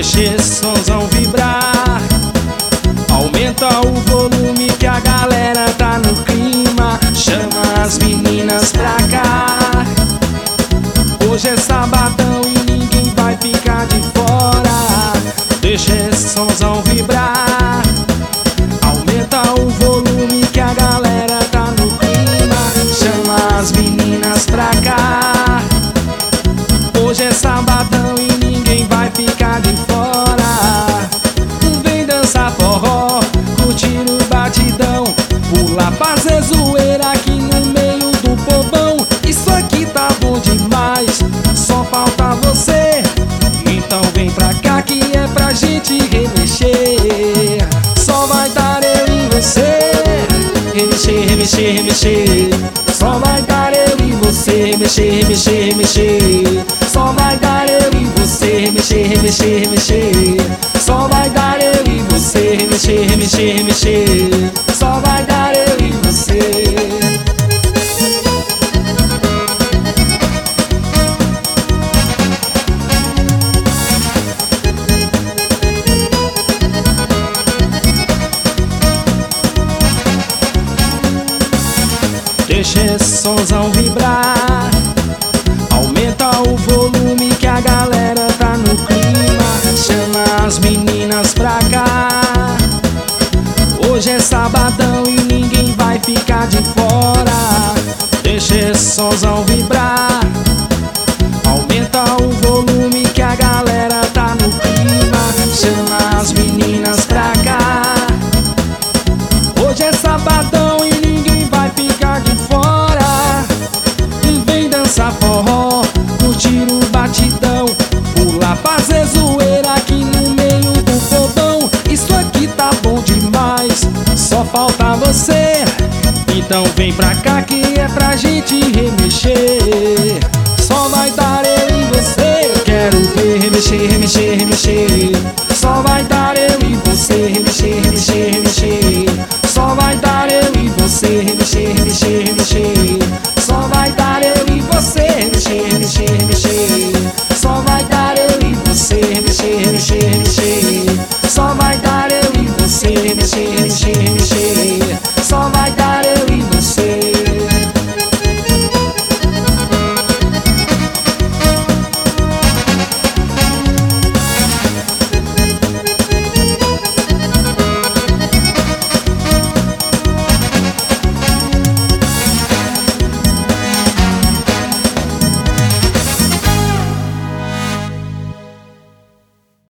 Deixa esse sonzão vibrar. Aumenta o volume que a galera tá no clima. Chama as meninas pra cá. Hoje é sabadão e ninguém vai ficar de fora. Deixa esse sonzão vibrar. Aumenta o volume que a galera tá no clima. Chama as meninas pra cá. Hoje é sabadão e ninguém vai ficar de fora. Vem dançar forró, curtir o batidão, pula, fazer zoeira aqui no meio do povão. Isso aqui tá bom demais, só falta você. Então vem pra cá que é pra gente remexer. Só vai dar eu e você, remexer, remexer, remexer. Só vai dar eu e você, remexer, remexer, remexer. Só vai dar eu e você, remexer, remexer, remexer. Só vai dar eu e você, remexer, remexer, remexer. Só vai dar eu e você. Deixa esse sonzão vibrar. Aumenta o volume que a galera tá no clima. Chama as meninas pra cá. Hoje é sabadão e ninguém vai ficar de fora. Deixa esse sonzão vibrar.